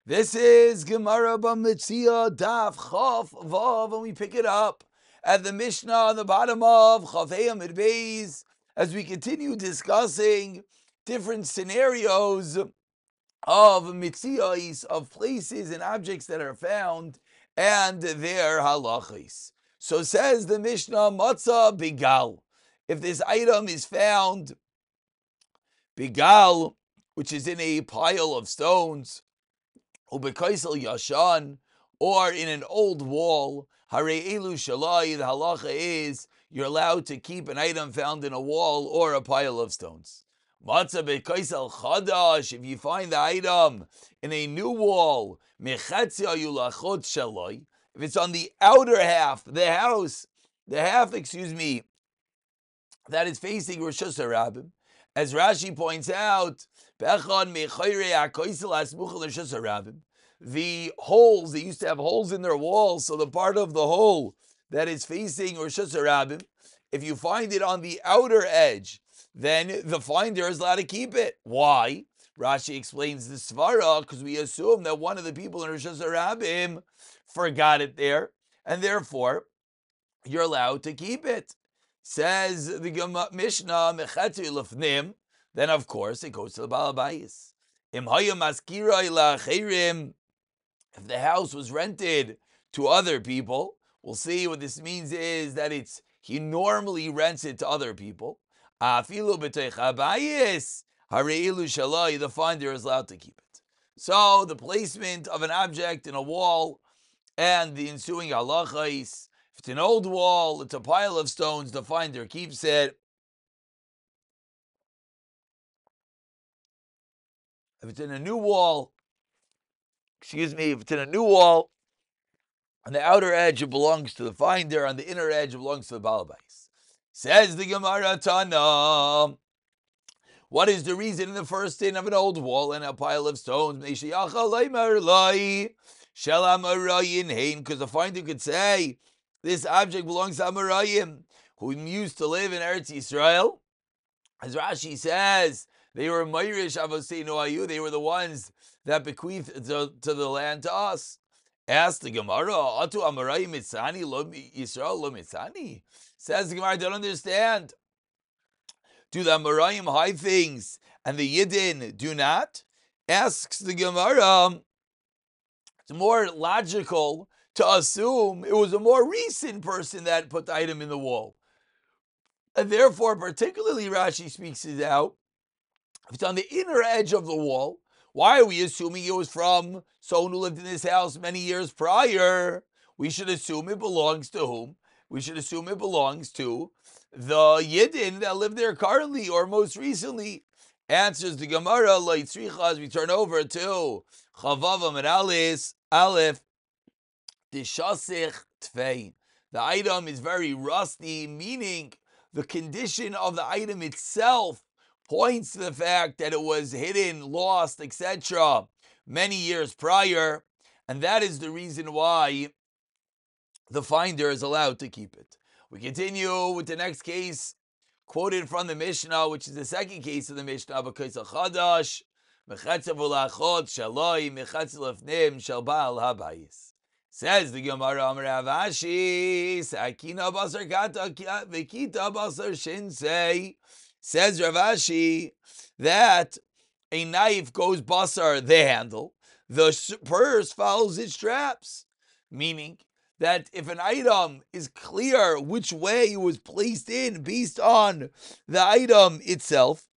This is Gemara Bamitzia Daf Chaf Vav, and we pick it up at the Mishnah on the bottom of Chafei Amid Beis as we continue discussing different scenarios of mitzias, of places and objects that are found and their halachis. So says the Mishnah, Matzah Bigal. If this item is found, Bigal, which is in a pile of stones, Ubekaisel Yashan, or in an old wall, Hare Elu Shalai, the halacha is you're allowed to keep an item found in a wall or a pile of stones. Matzah Bekaisel Chadash, if you find the item in a new wall, Mechatzia Yulachot Shalai, if it's on the outer half, the half, that is facing Rosh Hashanah, as Rashi points out, the holes, they used to have holes in their walls, so the part of the hole that is facing Rosh Hashanah, if you find it on the outer edge, then the finder is allowed to keep it. Why? Rashi explains the svara, because we assume that one of the people in Rosh Hashanah forgot it there, and therefore you're allowed to keep it. Says the Mishnah, Mechatzi Lefnim, then of course it goes to the Baal Bayis. If the house was rented to other people, we'll see what this means is that he normally rents it to other people. The finder is allowed to keep it. So the placement of an object in a wall and the ensuing halachais. If it's an old wall, it's a pile of stones, the finder keeps it. If it's in a new wall, if it's in a new wall, on the outer edge it belongs to the finder, on the inner edge it belongs to the Baal Bayis. Says the Gemara Tana, what is the reason in the first din of an old wall and a pile of stones? Because the finder could say, this object belongs to Amarayim, who used to live in Eretz Yisrael. As Rashi says, they were Mayrish Avoseinu Ayu, they were the ones that bequeathed to the land to us. Asked the Gemara, Atu Amarayim Mitzani, Lo Yisrael Lo Mitzani? Says the Gemara, I don't understand. Do the Amarayim hide things and the Yidden do not? Asks the Gemara, it's more logical to assume it was a more recent person that put the item in the wall. And therefore, particularly Rashi speaks it out, if it's on the inner edge of the wall, why are we assuming it was from someone who lived in this house many years prior? We should assume it belongs to whom? We should assume it belongs to the Yidden that live there currently or most recently. Answers the Gemara, as we turn over to Chavav Amid Aleph, Dishasich Tvei. The item is very rusty, meaning the condition of the item itself points to the fact that it was hidden, lost, etc. many years prior, and that is the reason why the finder is allowed to keep it. We continue with the next case, quoted from the Mishnah, which is the second case of the Mishnah, B'kaisa Chadash, Mechatzav Ulachot Shaloi, Mechatzav Lefnim Shel Baal HaBayis. Says the Gemara, Amar Rav Ashi, Sakina Basar Kata V'Kita Basar Shinsei. Says Rav Ashi that a knife goes basar, the handle, the purse follows its straps. Meaning that if an item is clear which way it was placed in based on the item itself,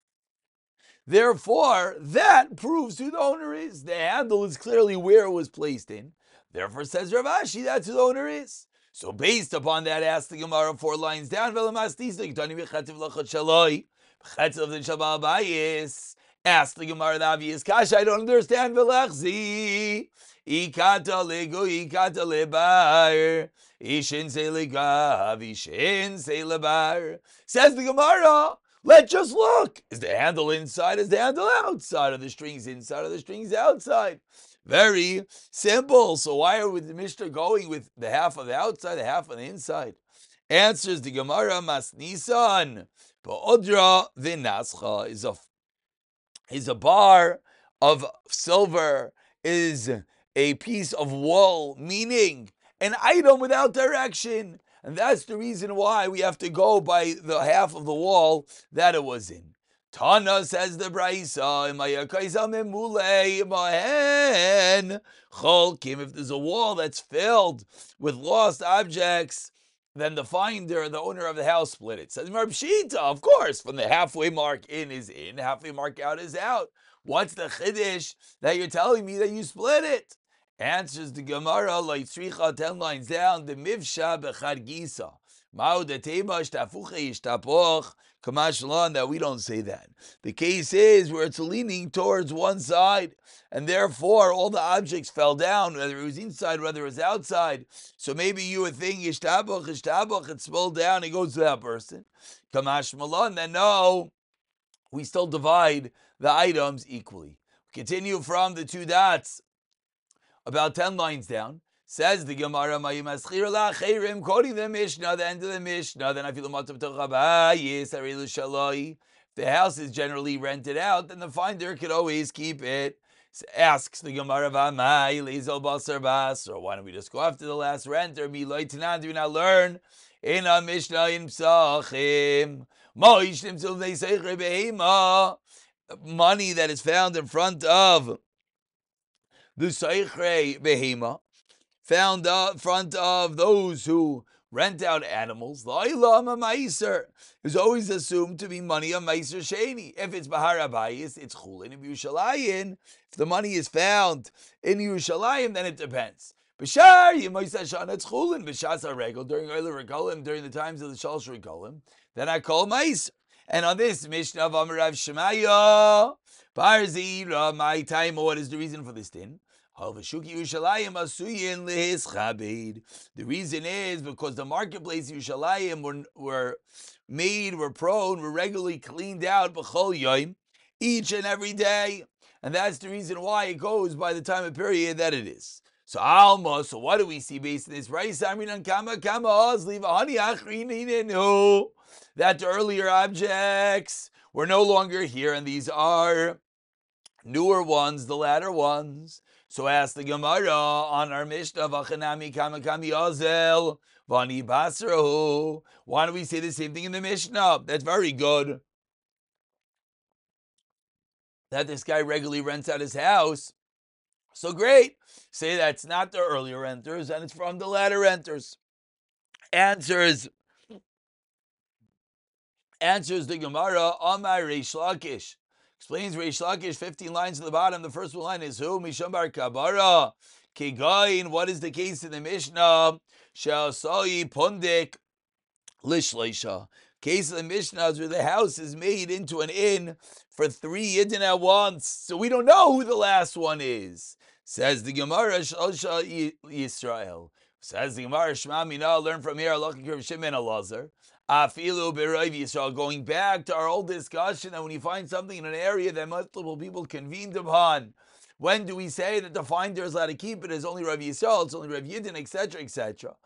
therefore that proves who the owner is. The handle is clearly where it was placed in. Therefore, says Rav Ashi, that's who the owner is. So based upon that, ask the Gemara 4 lines down. Ask the Gemara the obvious kasha. I don't understand. Says the Gemara, let's just look. Is the handle inside? Is the handle outside? Are the strings inside? Are the strings outside? Very simple. So why are we the Mishnah going with the half of the outside, the half of the inside? Answers the Gemara, Masnisan. Ba'odra v'nascha is a bar of silver is a piece of wall, meaning an item without direction. And that's the reason why we have to go by the half of the wall that it was in. Tana, says the Braisa, if there's a wall that's filled with lost objects, then the finder, the owner of the house, split it. Says Mar Pshita, of course, from the halfway mark in is in, halfway mark out is out. What's the chiddush that you're telling me that you split it? Answers the Gemara, like 10 lines down, the mivsha bechad gisa. Mao de tema shtafuche ishtapoch. Kamash that we don't say that. The case is where it's leaning towards one side, and therefore all the objects fell down, whether it was inside, whether it was outside. So maybe you would think ishtapoch, it spilled down, it goes to that person. Kamash malon, then no, we still divide the items equally. Continue from the two dots, about 10 lines down. Says the Gemara, quoting the Mishnah, the end of the Mishnah, then I feel the house is generally rented out, then the finder could always keep it. Asks the Gemara, so why don't we just go after the last renter? Do we not learn in a Mishnah in Psachim? Money that is found in front of the Seichre Behema, found in front of those who rent out animals, the Olam HaMaiser is always assumed to be money of Maiser Sheni. If it's Bahar Abayis, it's Chulin. If Yerushalayim, if the money is found in Yerushalayim, then it depends. B'shar Yemais Hashan, it's Chulin. B'shas HaRegel, during Oile Regolim, during the times of the Shalosh Regolim, then I call Maiser. And on this Mishnah of Amarav Shemaya, Barzira, my time, what is the reason for this din? The reason is because the marketplace Yerushalayim were regularly cleaned out b'chol yom, each and every day, and that's the reason why it goes by the time of period that it is. So Alma, so what do we see based on this? That the earlier objects were no longer here, and these are newer ones, the latter ones. So ask the Gemara on our Mishnah, V'chanami kamakami ozel, v'ani basrahu. Why don't we say the same thing in the Mishnah? That's very good. That this guy regularly rents out his house. So great. Say that's not the earlier renters, and it's from the latter renters. Answers the Gemara, Amar Reish Lakish. Explains Reish Lakish, 15 lines at the bottom. The first line is who? Misham bar Kabara. Kegain, what is the case in the Mishnah? She'asai pundik lishleisha. Case of the Mishnah is where the house is made into an inn for 3 yidden at once. So we don't know who the last one is. Says the Gemara, Shalsha Yisrael. Says the Gemara, Shema Mina, learn from here, Alakim Shimon Elazar. Afilu B'Raiv Yisrael. Going back to our old discussion that when you find something in an area that multiple people convened upon, when do we say that the finder is allowed to keep it? It's only Rav Yisrael, it's only Rav Yidin, etc., etc.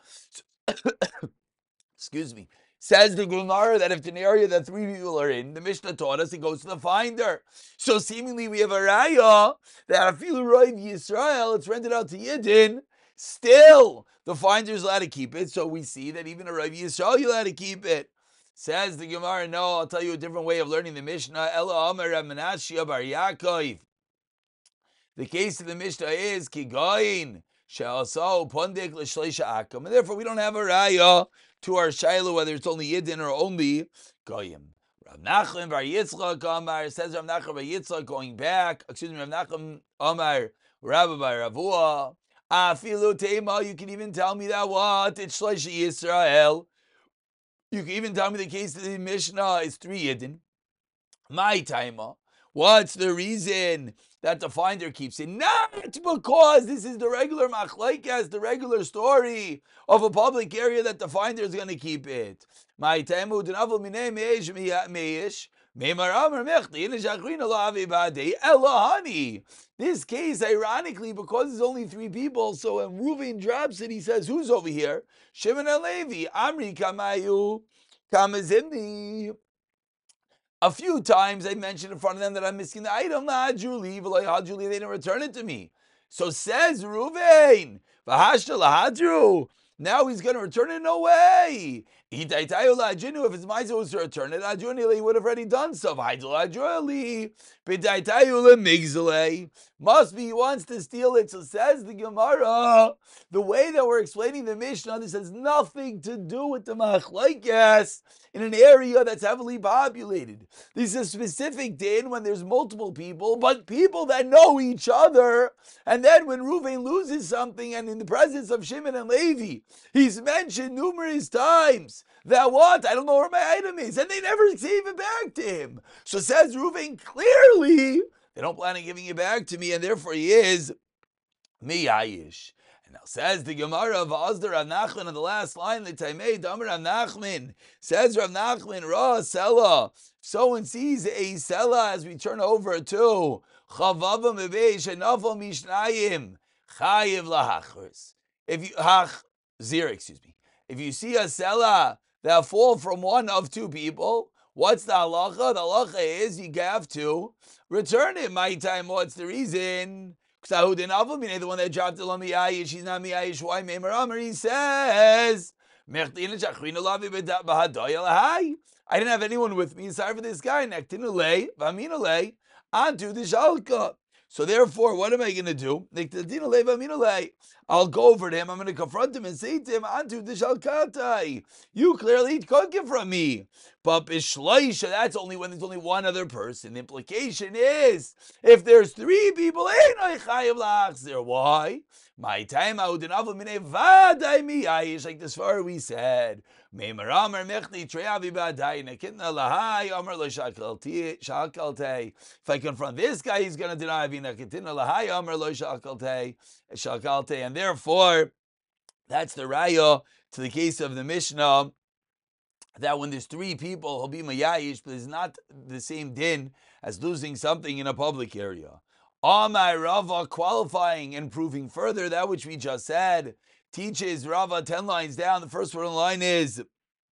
Excuse me. Says the Gemara that if it's an area that 3 people are in, the Mishnah taught us it goes to the finder. So seemingly we have a raya that Afilu Rav Yisrael, it's rented out to Yidin. Still, the finder is allowed to keep it, so we see that even a Rav Yisrael, you're allowed to keep it. Says the Gemara, no, I'll tell you a different way of learning the Mishnah. Ela Amar Rav Menashe bar Yaakov. The case of the Mishnah is Kigayin She'asau Pundik L'Shleisha Akam, and therefore we don't have a raya to our Shiloh whether it's only Yidin or only Goyim. Rav Nachman bar Yitzchak Amar, says Rav Nachman bar Yitzchak, going back, Rav Nachman Amar Rabbi bar Ravua. Afilu Tema, you can even tell me that what? It's Shleisha Yisrael. You can even tell me the case of the Mishnah is 3 Yidin. My Tema. What's the reason that the finder keeps it? Not because this is the regular machlaikas, the regular story of a public area that the finder is going to keep it. My Tema, this case, ironically, because it's only 3 people, so when Reuven drops it, he says, who's over here? Shimon and Levi. Amri kamayu kamazimni. A few times I mentioned in front of them that I'm missing the item. Julie, they didn't return it to me. So says Ruvain, Vahashta lahadru. Now he's going to return it? No way. If his Maisa was to return it, he would have already done so. Must be he wants to steal it. So says the Gemara, the way that we're explaining the Mishnah, this has nothing to do with the machlokes in an area that's heavily populated. This is a specific din when there's multiple people, but people that know each other. And then when Reuven loses something, and in the presence of Shimon and Levi, he's mentioned numerous times that what? I don't know where my item is. And they never gave it back to him. So says Reuven clearly, they don't plan on giving it back to me, and therefore he is miyayish. And now says the Gemara of Azda Rav Nachman in the last line, the Taimei Damar Rav Nachman, says Rav Nachman, Ra Sela. Someone sees a Sela as we turn over to Chavava Mebeish and Nafal Mishnayim, Chayiv Lahachris. If you If you see a Sela that fall from one of two people, what's the halacha? The halacha is you have to return it. My time, what's the reason? The one that dropped the miyayish, she's not miyayish. Why? He says, I didn't have anyone with me. Sorry for this guy. Onto the shalka. So therefore, what am I going to do? I'll go over to him. I'm going to confront him and say to him, Antu dishalkatai. You clearly took it from me. But bishloisha, that's only when there's only one other person. The implication is, if there's three people, why? My time like this far we said. If I confront this guy, he's going to deny. And therefore, that's the raya to the case of the Mishnah, that when there's three people, he'll be mayayish, but it's not the same din as losing something in a public area. Amai Rava, qualifying and proving further that which we just said, teaches Rava 10 lines down. The first word in the line is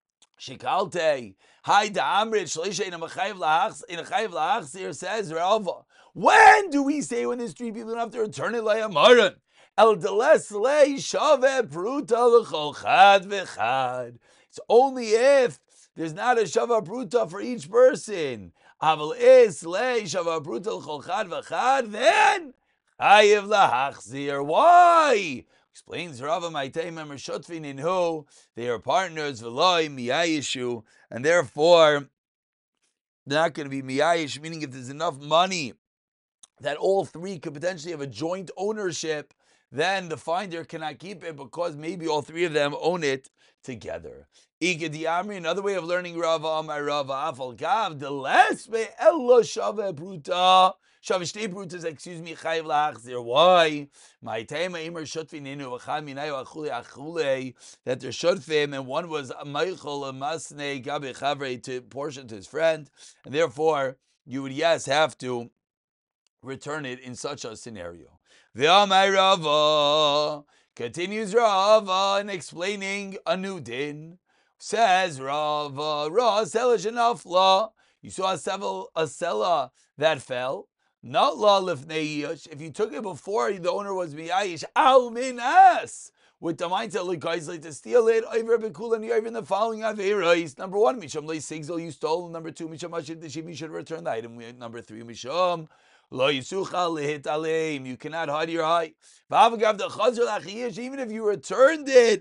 Shikalte. Hi Da'amrit Shalisha in a Chayiv Lahachzir, says Rava. When do we say when there's three people don't have to return it like a maran? El Deles Le Shave Pruta L'Chol Chad V'Chad. It's only if there's not a Shava Pruta for each person. Aval is Le Shava Pruta L'Chol Chad V'Chad, then Chayiv Lahachzir. Why? Explains Rava Maitei Member Shotvin in who they are partners v'loi miyayishu, and therefore they're not going to be miyayish, meaning if there's enough money that all three could potentially have a joint ownership, then the finder cannot keep it because maybe all three of them own it together. Another way of learning Rava Amar Rava Afal Gav the less be ella shave bruta. Shavishte brutas, chayiv lahachzir. Why? My tema imer shutfininu v'chad minayu achule achule, that they're shutfim, and one was Michael Masne Gabi Chavre to portion to his friend, and therefore you would have to return it in such a scenario. V'amai Rava, continues Rava in explaining a new din. Says Rava, Ra sela shenafla. You saw a sela that fell. Not la lifnei yish. If you took it before the owner was miyayish, al minas, with the mindset like guys like to steal it. Over bekul and even the following averos. Number one, misham lo sigzol, you stole. Number two, misham ashid deshim, you should return the item. Number three, misham lo yisucha lehit aleim, you cannot hide your eye. V'avagav the chazar lachiyish, even if you returned it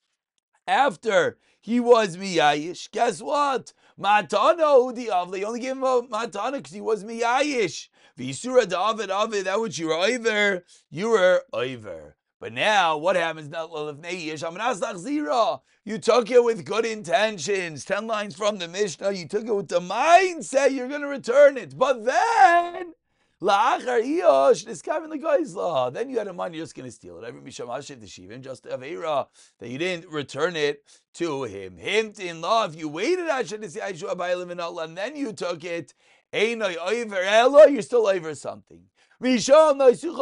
after he was miyayish, guess what? Matana udi avle, only gave him a matana because he was miyayish. V'yisura David Avid, that which you were over. But now, what happens? You took it with good intentions. 10 lines from the Mishnah, you took it with the mindset you're going to return it. But then, this guy in the guy's law, then you had a mind you're just going to steal it. Every Misham Hashiv Teshivim, just Aveira, that you didn't return it to him. Hint in law, if you waited, and then you took it, you're still over something. You're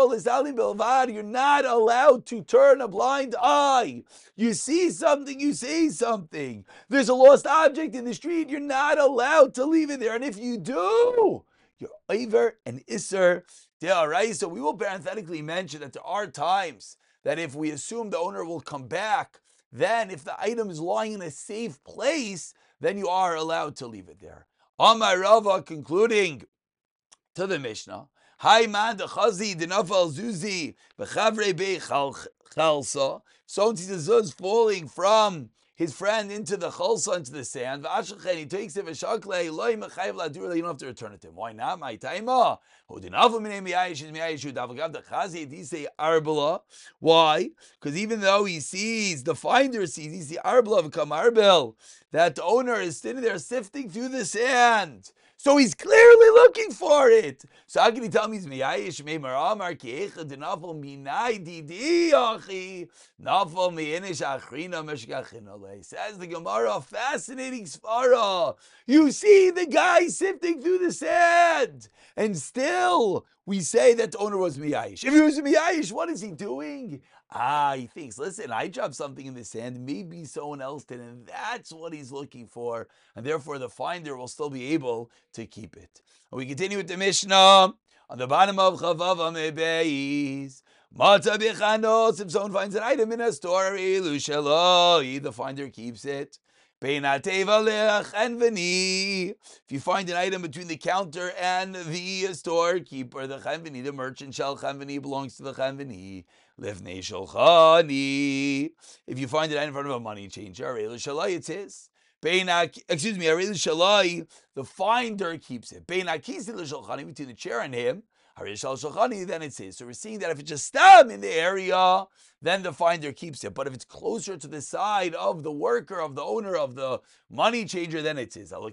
not allowed to turn a blind eye. You see something, you say something. There's a lost object in the street, you're not allowed to leave it there. And if you do, you're over and isser So we will parenthetically mention that there are times that if we assume the owner will come back, then if the item is lying in a safe place, then you are allowed to leave it there. Amar Rava, concluding to the Mishnah, Hi man the chazi the nafal zuzi b'chavre be chalsa. So the zuz falling from his friend into the chalsa, into the sand. V'ashachem, he takes it v'shaklei loy mechayev ladura. You don't have to return it to him. Why not? My taima. Hodinavu minei miyayish is miyayish udavagav the chazi. He say arbala. Why? Because even though he sees, the finder sees, he sees arbala of kamarbel, that the owner is sitting there sifting through the sand. So he's clearly looking for it. So how can he tell me he's miyayish meimar amar ki echad denafal minai didi achi nafal miinish achrina meshkachinale. Says the Gemara, fascinating svara. You see the guy sifting through the sand, and still we say that the owner was miyayish. If he was miyayish, what is he doing? He thinks, listen, I dropped something in the sand, maybe someone else did, and that's what he's looking for, and therefore the finder will still be able to keep it. And we continue with the Mishnah on the bottom of Chavav Amebeis. Matzah bichanos, if someone finds an item in a store, the finder keeps it. If you find an item between the counter and the storekeeper, the chenveni, the merchant shel chenveni belongs to the chenveni. Lifnei shulchani. If you find it in front of a money changer, Arelu Shalai, it's his. Arelu Shalai, the finder keeps it. Between the chair and him, Arelu Shalchani, then it's his. So we're seeing that if it's just stam in the area, then the finder keeps it. But if it's closer to the side of the worker, of the owner, of the money changer, then it's his.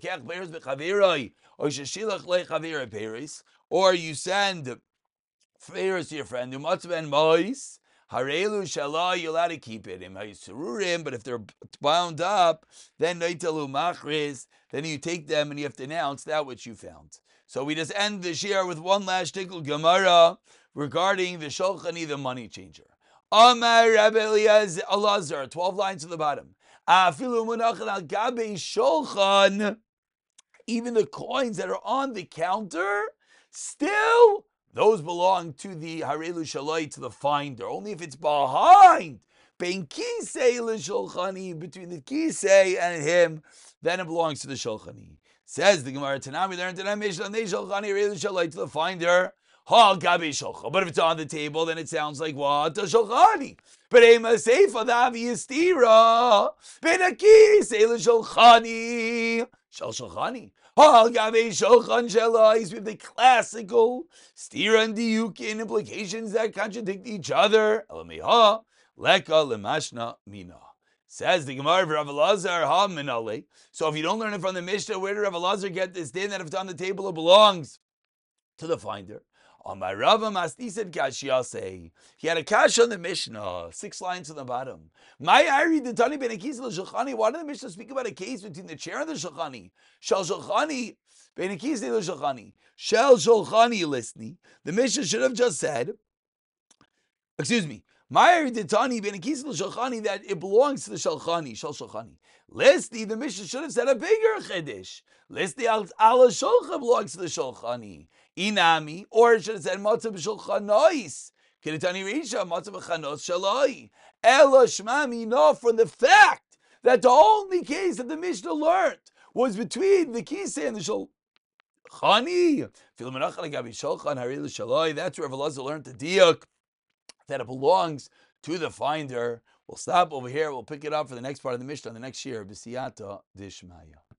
Or you send favors to your friend, Harelu Shalai, you're allowed to keep it. But if they're bound up, then Naitalu Machriz, then you take them and you have to announce that which you found. So we just end the share with one last shtickle Gemara regarding the Shulchani, the money changer. Amar Rabbi Elazar, 12 lines to the bottom. Afilu munachan al gabe shulchan, even the coins that are on the counter, still those belong to the Harelu Shalai, to the finder. Only if it's behind, bein kisei l'shulchani, between the kisei and him, then it belongs to the shulchani. Says the Gemara Tanam, we learned in our Mishnah, they shulchani Harelu Shalai, to the finder. Ha gabi shulchan. But if it's on the table, then it sounds like what? The shulchani. But ema seifa davi yistira. Ben kisei l'shulchani. Shulchani. We have the classical stira and diukin implications that contradict each other. Says the Gemara of Rav Elazar, ha minale. So if you don't learn it from the Mishnah, where did Rav Elazar get this din that if it's on the table, it belongs to the finder? On my Rava Masti said Kashia say he had a kash on the Mishnah, 6 lines on the bottom. My Ari the Tani ben Akis l'Shulchani. Why did the Mishnah speak about a case between the chair and the Shulchani? Shel Shulchani ben Akis l'Shulchani. Shel Shulchani listni. The Mishnah should have just said, excuse me. My Ari the Tani ben Akis l'Shulchani, that it belongs to the Shulchani. Shel Shulchani. Listi, the Mishnah should have said a bigger chiddush. Listi al Shulchan belongs to the Shulchani. Inami, or it should have said Matzah b'Shulchanois. Kiritani Risha, Matzah b'Chanos Shalai. Ela Shmami, no, from the fact that the only case that the Mishnah learned was between the Kisei and the Shulchani. That's where Rav Elazar learned the diuk, that it belongs to the finder. We'll stop over here. We'll pick it up for the next part of the Mishnah, the next year, B'siyata Dishmaya.